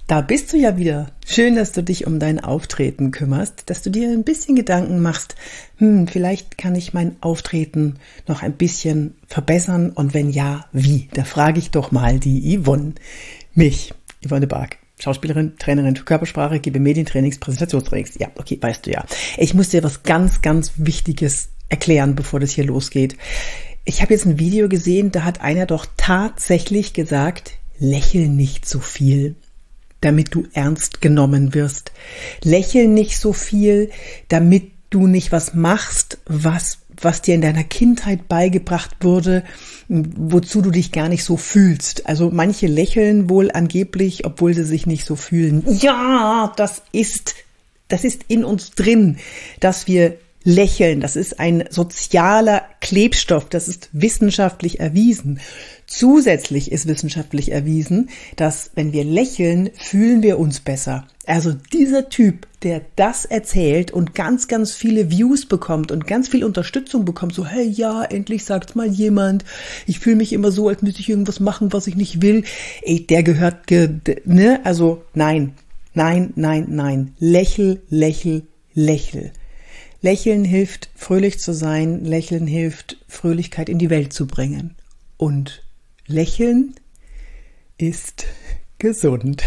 Da bist du ja wieder. Schön, dass du dich um dein Auftreten kümmerst, dass du dir ein bisschen Gedanken machst, vielleicht kann ich mein Auftreten noch ein bisschen verbessern und wenn ja, wie? Da frage ich doch mal die Yvonne. Yvonne Bark. Schauspielerin, Trainerin für Körpersprache, gebe Medientrainings, Präsentationstrainings. Ja, okay, weißt du ja. Ich muss dir was ganz, ganz Wichtiges erklären, bevor das hier losgeht. Ich habe jetzt ein Video gesehen, da hat einer doch tatsächlich gesagt, lächel nicht so viel, damit du ernst genommen wirst. Lächel nicht so viel, damit du nicht was machst, was dir in deiner Kindheit beigebracht wurde, wozu du dich gar nicht so fühlst. Also manche lächeln wohl angeblich, obwohl sie sich nicht so fühlen. Ja, das ist in uns drin, dass wir lächeln. Das ist ein sozialer Klebstoff. Das ist wissenschaftlich erwiesen. Zusätzlich ist wissenschaftlich erwiesen, dass wenn wir lächeln, fühlen wir uns besser. Also dieser Typ, der das erzählt und ganz, ganz viele Views bekommt und ganz viel Unterstützung bekommt, so, hey, ja, endlich sagt's mal jemand, ich fühle mich immer so, als müsste ich irgendwas machen, was ich nicht will. Ey, der gehört, Also nein. Lächel. Lächeln hilft, fröhlich zu sein. Lächeln hilft, Fröhlichkeit in die Welt zu bringen. Und Lächeln ist gesund.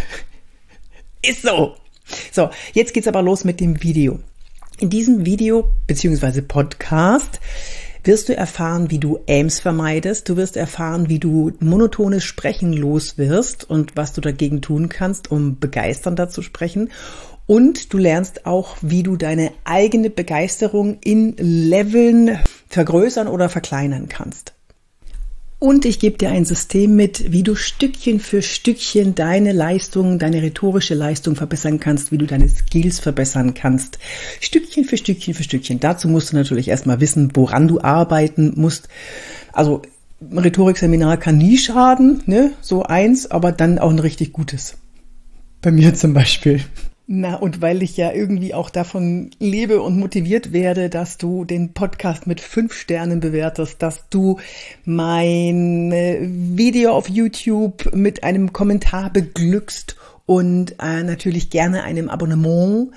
Ist so. So, jetzt geht's aber los mit dem Video. In diesem Video bzw. Podcast wirst du erfahren, wie du Ähms vermeidest. Du wirst erfahren, wie du monotones Sprechen los wirst und was du dagegen tun kannst, um begeisternder zu sprechen. Und du lernst auch, wie du deine eigene Begeisterung in Leveln vergrößern oder verkleinern kannst. Und ich gebe dir ein System mit, wie du Stückchen für Stückchen deine Leistung, deine rhetorische Leistung verbessern kannst, wie du deine Skills verbessern kannst. Stückchen für Stückchen für Stückchen. Dazu musst du natürlich erstmal wissen, woran du arbeiten musst. Also ein Rhetorikseminar kann nie schaden, ne? So eins, aber dann auch ein richtig gutes. Bei mir zum Beispiel. Na, und weil ich ja irgendwie auch davon lebe und motiviert werde, dass du den Podcast mit 5 Sternen bewertest, dass du mein Video auf YouTube mit einem Kommentar beglückst und natürlich gerne einem Abonnement,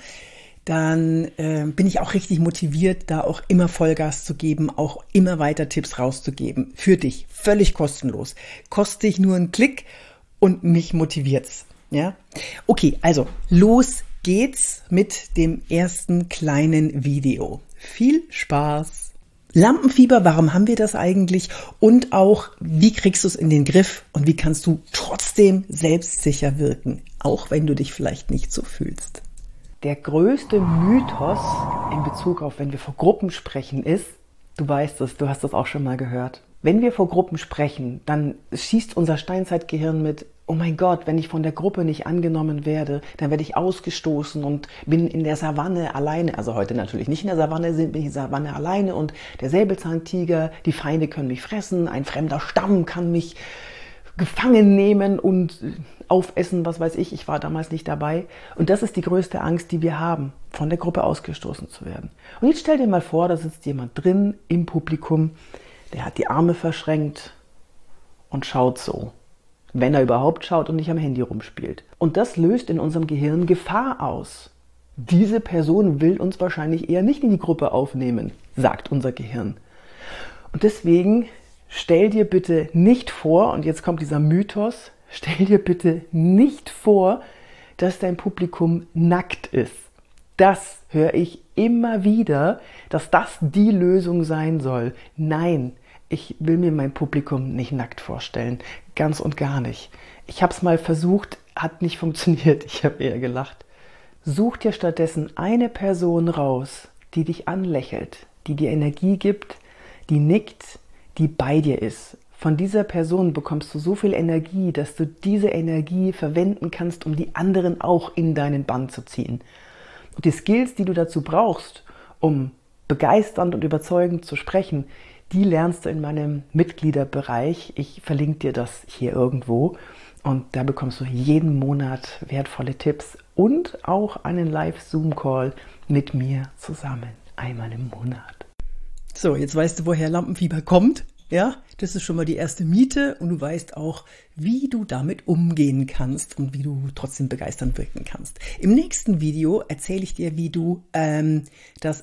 dann bin ich auch richtig motiviert, da auch immer Vollgas zu geben, auch immer weiter Tipps rauszugeben. Für dich, völlig kostenlos. Kostet dich nur einen Klick und mich motiviert's. Ja, okay, also los geht's mit dem ersten kleinen Video. Viel Spaß! Lampenfieber, warum haben wir das eigentlich? Und auch, wie kriegst du es in den Griff und wie kannst du trotzdem selbstsicher wirken, auch wenn du dich vielleicht nicht so fühlst? Der größte Mythos in Bezug auf, wenn wir vor Gruppen sprechen, ist, du weißt es, du hast das auch schon mal gehört. Wenn wir vor Gruppen sprechen, dann schießt unser Steinzeitgehirn mit, oh mein Gott, wenn ich von der Gruppe nicht angenommen werde, dann werde ich ausgestoßen und bin in der Savanne alleine. Also heute natürlich nicht in der Savanne, bin ich in der Savanne alleine und der Säbelzahntiger, die Feinde können mich fressen, ein fremder Stamm kann mich gefangen nehmen und aufessen, was weiß ich. Ich war damals nicht dabei. Und das ist die größte Angst, die wir haben, von der Gruppe ausgestoßen zu werden. Und jetzt stell dir mal vor, da sitzt jemand drin im Publikum, der hat die Arme verschränkt und schaut so. Wenn er überhaupt schaut und nicht am Handy rumspielt. Und das löst in unserem Gehirn Gefahr aus. Diese Person will uns wahrscheinlich eher nicht in die Gruppe aufnehmen, sagt unser Gehirn. Und deswegen stell dir bitte nicht vor, und jetzt kommt dieser Mythos, stell dir bitte nicht vor, dass dein Publikum nackt ist. Das höre ich immer wieder, dass das die Lösung sein soll. Nein, ich will mir mein Publikum nicht nackt vorstellen. Ganz und gar nicht. Ich habe es mal versucht, hat nicht funktioniert. Ich habe eher gelacht. Such dir stattdessen eine Person raus, die dich anlächelt, die dir Energie gibt, die nickt, die bei dir ist. Von dieser Person bekommst du so viel Energie, dass du diese Energie verwenden kannst, um die anderen auch in deinen Bann zu ziehen. Und die Skills, die du dazu brauchst, um begeisternd und überzeugend zu sprechen, die lernst du in meinem Mitgliederbereich. Ich verlinke dir das hier irgendwo. Und da bekommst du jeden Monat wertvolle Tipps und auch einen Live-Zoom-Call mit mir zusammen. Einmal im Monat. So, jetzt weißt du, woher Lampenfieber kommt. Ja, das ist schon mal die erste Miete und du weißt auch, wie du damit umgehen kannst und wie du trotzdem begeisternd wirken kannst. Im nächsten Video erzähle ich dir, wie du das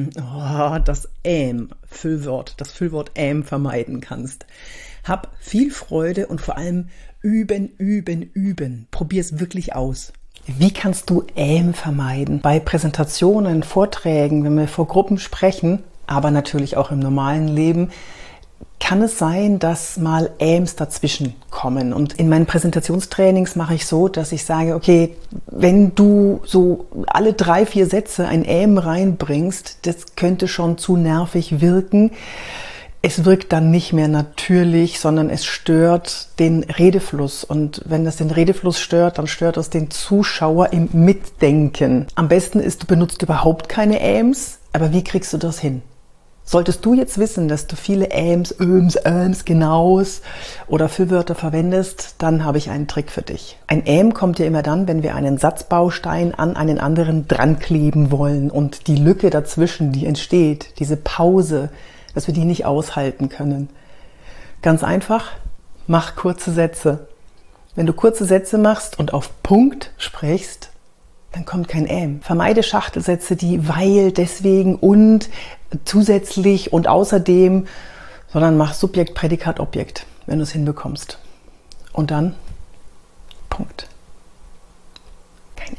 Füllwort vermeiden kannst. Hab viel Freude und vor allem üben. Probier es wirklich aus. Wie kannst du vermeiden? Bei Präsentationen, Vorträgen, wenn wir vor Gruppen sprechen, aber natürlich auch im normalen Leben, kann es sein, dass mal dazwischen kommen. Und in meinen Präsentationstrainings mache ich so, dass ich sage, okay, wenn du so alle 3-4 Sätze ein reinbringst, das könnte schon zu nervig wirken. Es wirkt dann nicht mehr natürlich, sondern es stört den Redefluss. Und wenn das den Redefluss stört, dann stört es den Zuschauer im Mitdenken. Am besten ist, du benutzt überhaupt keine aber wie kriegst du das hin? Solltest du jetzt wissen, dass du viele genaus oder Füllwörter verwendest, dann habe ich einen Trick für dich. Ein kommt ja immer dann, wenn wir einen Satzbaustein an einen anderen dran kleben wollen und die Lücke dazwischen, die entsteht, diese Pause, dass wir die nicht aushalten können. Ganz einfach, mach kurze Sätze. Wenn du kurze Sätze machst und auf Punkt sprichst, dann kommt kein Vermeide Schachtelsätze, die weil, deswegen und zusätzlich und außerdem, sondern mach Subjekt, Prädikat, Objekt, wenn du es hinbekommst. Und dann Punkt. Kein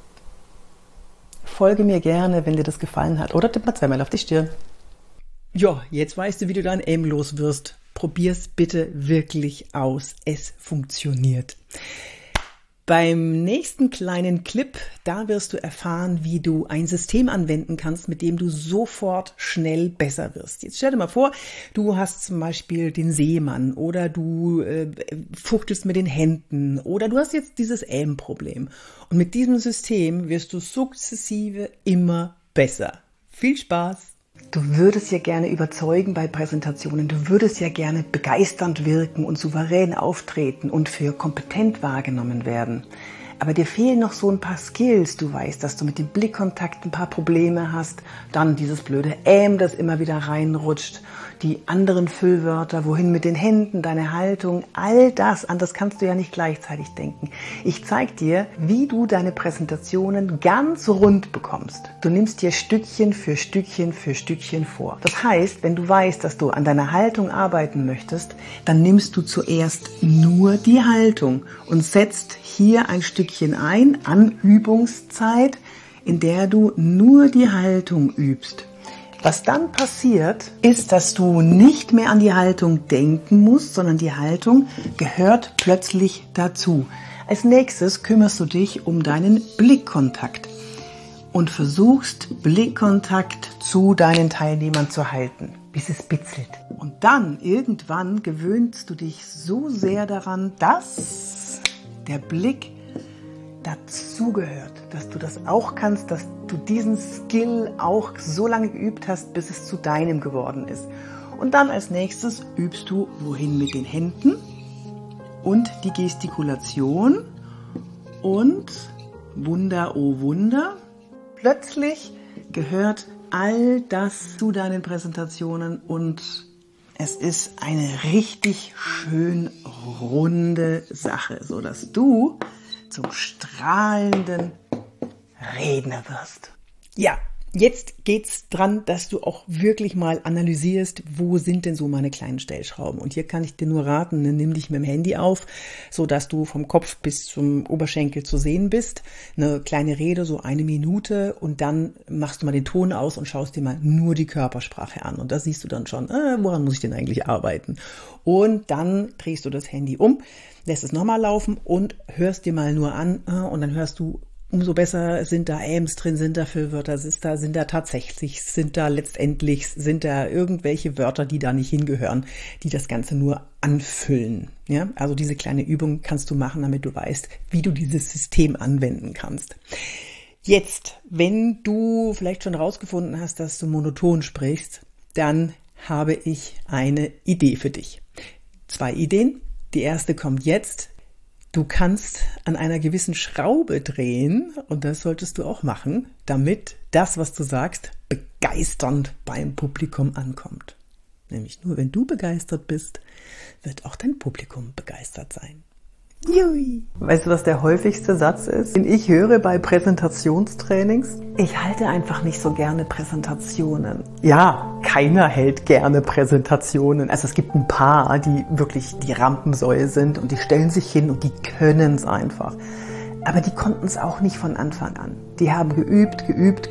Folge mir gerne, wenn dir das gefallen hat. Oder tipp mal zweimal auf die Stirn. Ja, jetzt weißt du, wie du dein los wirst. Probier's bitte wirklich aus. Es funktioniert. Beim nächsten kleinen Clip, da wirst du erfahren, wie du ein System anwenden kannst, mit dem du sofort schnell besser wirst. Jetzt stell dir mal vor, du hast zum Beispiel den Seemann oder du fuchtelst mit den Händen oder du hast jetzt dieses Problem. Und mit diesem System wirst du sukzessive immer besser. Viel Spaß! Du würdest ja gerne überzeugen bei Präsentationen, du würdest ja gerne begeisternd wirken und souverän auftreten und für kompetent wahrgenommen werden. Aber dir fehlen noch so ein paar Skills. Du weißt, dass du mit dem Blickkontakt ein paar Probleme hast. Dann dieses blöde das immer wieder reinrutscht. Die anderen Füllwörter, wohin mit den Händen, deine Haltung, all das, an das kannst du ja nicht gleichzeitig denken. Ich zeige dir, wie du deine Präsentationen ganz rund bekommst. Du nimmst dir Stückchen für Stückchen vor. Das heißt, wenn du weißt, dass du an deiner Haltung arbeiten möchtest, dann nimmst du zuerst nur die Haltung und setzt hier ein Stückchen ein an Übungszeit, in der du nur die Haltung übst. Was dann passiert, ist, dass du nicht mehr an die Haltung denken musst, sondern die Haltung gehört plötzlich dazu. Als nächstes kümmerst du dich um deinen Blickkontakt und versuchst, Blickkontakt zu deinen Teilnehmern zu halten, bis es bitzelt. Und dann irgendwann gewöhnst du dich so sehr daran, dass der Blick dazugehört, dass du das auch kannst, dass du diesen Skill auch so lange geübt hast, bis es zu deinem geworden ist. Und dann als nächstes übst du wohin mit den Händen und die Gestikulation und Wunder, oh Wunder, plötzlich gehört all das zu deinen Präsentationen und es ist eine richtig schön runde Sache, sodass du zum strahlenden Redner wirst. Ja, jetzt geht's dran, dass du auch wirklich mal analysierst, wo sind denn so meine kleinen Stellschrauben. Und hier kann ich dir nur raten, nimm dich mit dem Handy auf, so dass du vom Kopf bis zum Oberschenkel zu sehen bist. Eine kleine Rede, so 1 Minute und dann machst du mal den Ton aus und schaust dir mal nur die Körpersprache an. Und da siehst du dann schon, woran muss ich denn eigentlich arbeiten? Und dann drehst du das Handy um, lässt es nochmal laufen und hörst dir mal nur an und dann hörst du, umso besser sind da drin, sind da Füllwörter, sind da irgendwelche Wörter, die da nicht hingehören, die das Ganze nur anfüllen. Ja? Also diese kleine Übung kannst du machen, damit du weißt, wie du dieses System anwenden kannst. Jetzt, wenn du vielleicht schon rausgefunden hast, dass du monoton sprichst, dann habe ich eine Idee für dich. 2 Ideen. Die erste kommt jetzt. Du kannst an einer gewissen Schraube drehen und das solltest du auch machen, damit das, was du sagst, begeisternd beim Publikum ankommt. Nämlich nur wenn du begeistert bist, wird auch dein Publikum begeistert sein. Jui. Weißt du, was der häufigste Satz ist, den ich höre bei Präsentationstrainings? Ich halte einfach nicht so gerne Präsentationen. Ja, keiner hält gerne Präsentationen. Also es gibt ein paar, die wirklich die Rampensäue sind und die stellen sich hin und die können es einfach. Aber die konnten es auch nicht von Anfang an. Die haben geübt.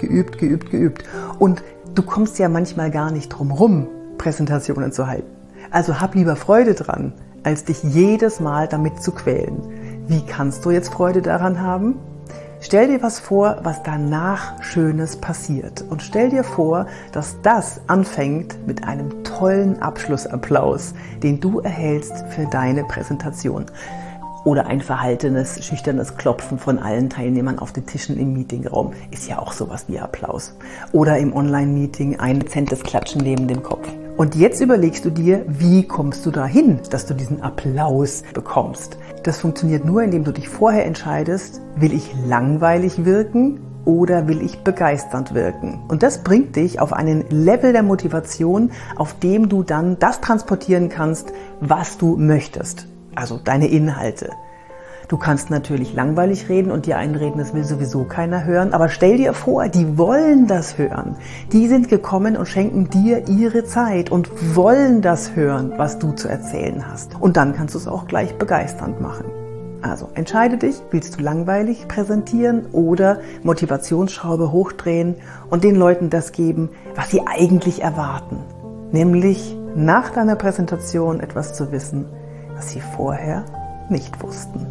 Und du kommst ja manchmal gar nicht drum rum, Präsentationen zu halten. Also hab lieber Freude dran, als dich jedes Mal damit zu quälen. Wie kannst du jetzt Freude daran haben? Stell dir was vor, was danach Schönes passiert. Und stell dir vor, dass das anfängt mit einem tollen Abschlussapplaus, den du erhältst für deine Präsentation. Oder ein verhaltenes, schüchternes Klopfen von allen Teilnehmern auf den Tischen im Meetingraum ist ja auch sowas wie Applaus. Oder im Online-Meeting ein dezentes Klatschen neben dem Kopf. Und jetzt überlegst du dir, wie kommst du dahin, dass du diesen Applaus bekommst. Das funktioniert nur, indem du dich vorher entscheidest, will ich langweilig wirken oder will ich begeisternd wirken. Und das bringt dich auf einen Level der Motivation, auf dem du dann das transportieren kannst, was du möchtest. Also deine Inhalte. Du kannst natürlich langweilig reden und dir einreden, das will sowieso keiner hören. Aber stell dir vor, die wollen das hören. Die sind gekommen und schenken dir ihre Zeit und wollen das hören, was du zu erzählen hast. Und dann kannst du es auch gleich begeisternd machen. Also entscheide dich, willst du langweilig präsentieren oder Motivationsschraube hochdrehen und den Leuten das geben, was sie eigentlich erwarten. Nämlich nach deiner Präsentation etwas zu wissen, was sie vorher nicht wussten.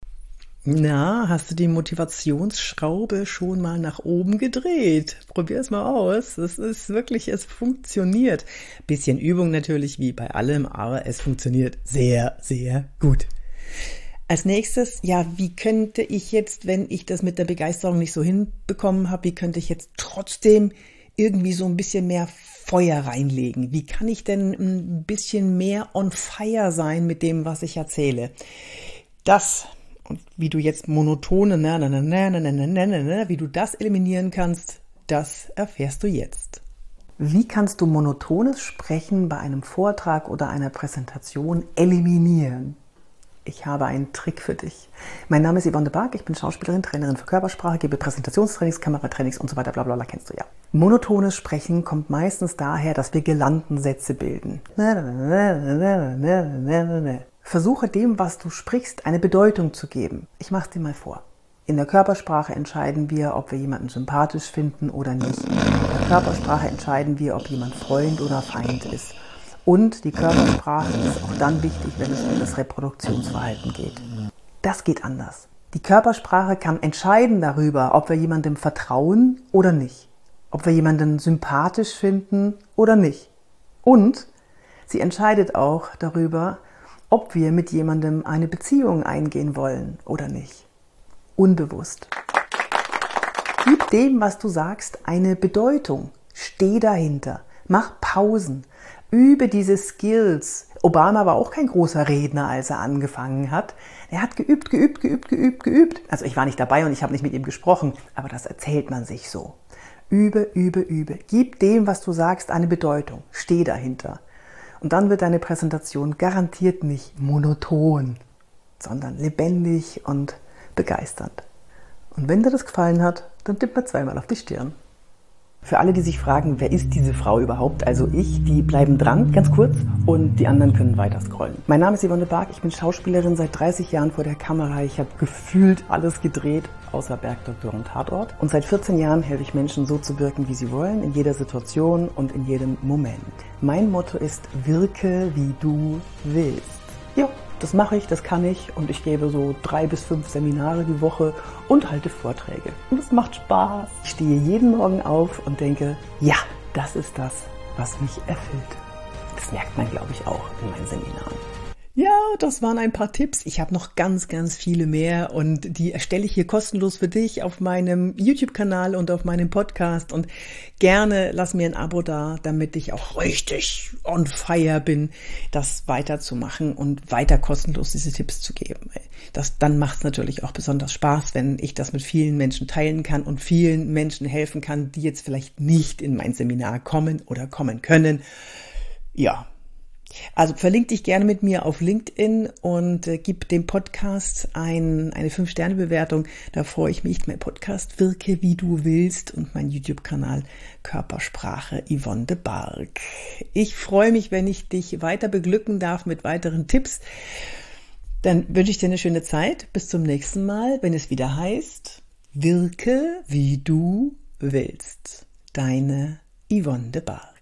Na, hast du die Motivationsschraube schon mal nach oben gedreht? Probier es mal aus. Es funktioniert. Bisschen Übung natürlich, wie bei allem, aber es funktioniert sehr, sehr gut. Als nächstes, wie könnte ich jetzt, wenn ich das mit der Begeisterung nicht so hinbekommen habe, wie könnte ich jetzt trotzdem irgendwie so ein bisschen mehr Feuer reinlegen? Wie kann ich denn ein bisschen mehr on fire sein mit dem, was ich erzähle? Das, und wie du jetzt monotone, wie du das eliminieren kannst, das erfährst du jetzt. Wie kannst du monotones Sprechen bei einem Vortrag oder einer Präsentation eliminieren? Ich habe einen Trick für dich. Mein Name ist Yvonne de Barg, ich bin Schauspielerin, Trainerin für Körpersprache, gebe Präsentationstrainings, Kameratrainings und so weiter, bla bla bla, kennst du ja. Monotones Sprechen kommt meistens daher, dass wir Girlandensätze bilden. Versuche dem, was du sprichst, eine Bedeutung zu geben. Ich mach's dir mal vor. In der Körpersprache entscheiden wir, ob wir jemanden sympathisch finden oder nicht. In der Körpersprache entscheiden wir, ob jemand Freund oder Feind ist. Und die Körpersprache ist auch dann wichtig, wenn es um das Reproduktionsverhalten geht. Das geht anders. Die Körpersprache kann entscheiden darüber, ob wir jemandem vertrauen oder nicht. Ob wir jemanden sympathisch finden oder nicht. Und sie entscheidet auch darüber, ob wir mit jemandem eine Beziehung eingehen wollen oder nicht. Unbewusst. Gib dem, was du sagst, eine Bedeutung. Steh dahinter. Mach Pausen. Übe diese Skills. Obama war auch kein großer Redner, als er angefangen hat. Er hat geübt. Also ich war nicht dabei und ich habe nicht mit ihm gesprochen, aber das erzählt man sich so. Übe. Gib dem, was du sagst, eine Bedeutung. Steh dahinter. Und dann wird deine Präsentation garantiert nicht monoton, sondern lebendig und begeisternd. Und wenn dir das gefallen hat, dann tipp mal zweimal auf die Stirn. Für alle, die sich fragen, wer ist diese Frau überhaupt, also ich, die bleiben dran, ganz kurz, und die anderen können weiter scrollen. Mein Name ist Yvonne de Barg, ich bin Schauspielerin seit 30 Jahren vor der Kamera. Ich habe gefühlt alles gedreht, außer Bergdoktor und Tatort. Und seit 14 Jahren helfe ich Menschen so zu wirken, wie sie wollen, in jeder Situation und in jedem Moment. Mein Motto ist, wirke, wie du willst. Ja, das mache ich, das kann ich, und ich gebe so 3 bis 5 Seminare die Woche und halte Vorträge. Und es macht Spaß. Ich stehe jeden Morgen auf und denke, ja, das ist das, was mich erfüllt. Das merkt man, glaube ich, auch in meinen Seminaren. Ja, das waren ein paar Tipps. Ich habe noch ganz, ganz viele mehr und die erstelle ich hier kostenlos für dich auf meinem YouTube-Kanal und auf meinem Podcast. Und gerne lass mir ein Abo da, damit ich auch richtig on fire bin, das weiterzumachen und weiter kostenlos diese Tipps zu geben. Dann macht es natürlich auch besonders Spaß, wenn ich das mit vielen Menschen teilen kann und vielen Menschen helfen kann, die jetzt vielleicht nicht in mein Seminar kommen oder kommen können. Ja, also verlink dich gerne mit mir auf LinkedIn und gib dem Podcast eine 5-Sterne-Bewertung. Da freue ich mich. Mein Podcast Wirke wie du willst und mein YouTube-Kanal Körpersprache Yvonne de Barg. Ich freue mich, wenn ich dich weiter beglücken darf mit weiteren Tipps. Dann wünsche ich dir eine schöne Zeit. Bis zum nächsten Mal, wenn es wieder heißt, Wirke wie du willst. Deine Yvonne de Barg.